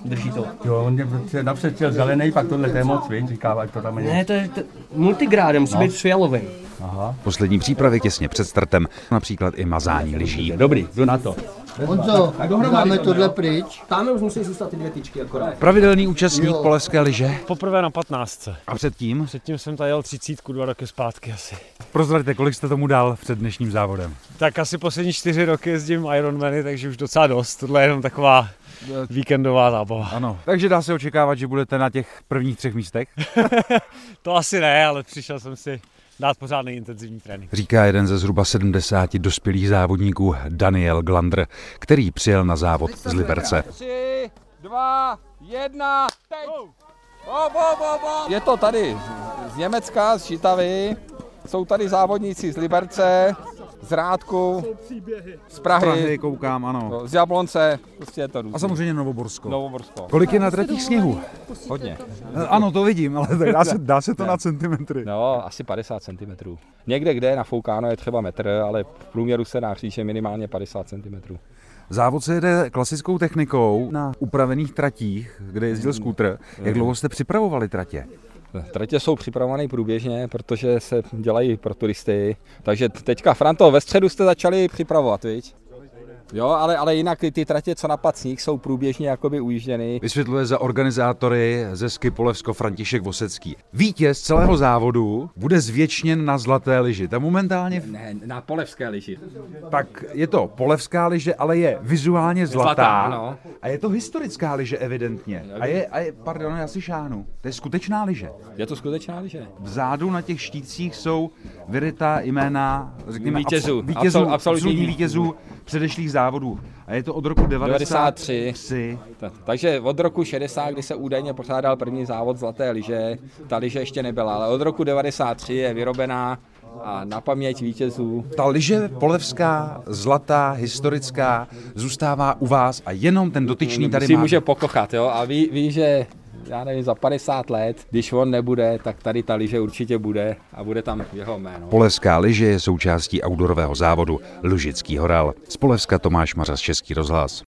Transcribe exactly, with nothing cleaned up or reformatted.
drží to. Jo, on je napřed chtěl zelený, pak tohle je moc, víc, říká, ať to tam je. Ne, to je to, multigrádem, musí no. být fialový. Aha. Poslední přípravy těsně před startem, například i mazání lyží. Dobrý, jdu na to. Honzo, dáme tohle pryč. Tam už musí zůstat ty dvě tyčky akorát. Pravidelný účastník polevské lyže. Poprvé na patnáctce. A předtím? Předtím jsem tady jel třicítku, dva roky zpátky asi. Prozraďte, kolik jste tomu dal před dnešním závodem? Tak asi poslední čtyři roky jezdím Ironmany, takže už docela dost. Tohle je jenom taková víkendová zábava. Ano. Takže dá se očekávat, že budete na těch prvních třech místech? To asi ne, ale přišel jsem si dát pořádný intenzivní trénink. Říká jeden ze zhruba sedmdesáti dospělých závodníků Daniel Glandr, který přijel na závod z Liberce. Tři, dva, jedna, teď! Bo, bo, bo, bo. Je to tady z Německa, z Žitavy, jsou tady závodníci z Liberce, z Rádku, z Prahy, Prahy koukám, ano. z Jablonce, prostě je to různý. A samozřejmě Novoborsko. Novoborsko. Kolik je na tratích sněhu? Hodně. Ano, to vidím, ale tak dá se, dá se to na centimetry. No, asi padesát centimetrů. Někde, kde je nafoukáno, je třeba metr, ale v průměru se dá říct, že minimálně padesát centimetrů. Závod se jede klasickou technikou na upravených tratích, kde jezdil skútr. Jak dlouho jste připravovali tratě? Tratě jsou připravované průběžně, protože se dělají pro turisty. Takže teďka, Franto, ve středu jste začali připravovat, viď? Jo, ale, ale jinak ty tratě, co na Pacník, jsou průběžně jakoby ujížděny. Vysvětluje za organizátory ze Ski Polevsko František Vosecký. Vítěz celého závodu bude zvěčněn na zlaté lyži. Ta momentálně... Ne, na polevské lyži. Tak je to polevská lyže, ale je vizuálně zlatá. Zlatá, no. A je to historická lyže evidentně. A je, a je, pardon, já si šáhnu. To je skutečná lyže. Je to skutečná lyže. Vzadu na těch štítcích jsou vyrytá jména, řekněme, vítězů, vítězů, absol, absolutních vítězů předešlých závodů. A je to od roku devadesát tři. Takže od roku šedesát, kdy se údajně pořádal první závod zlaté lyže, ta lyže ještě nebyla, ale od roku devadesát tři je vyrobená a na paměť vítězů. Ta lyže polevská, zlatá, historická, zůstává u vás a jenom ten dotyčný tady si má. může pokochat, jo, a ví, ví, že já nevím, za padesát let, když on nebude, tak tady ta lyže určitě bude a bude tam jeho jméno. Polevská lyže je součástí outdoorového závodu Lužický Horal. Z Polevska Tomáš Mařas, Český rozhlas.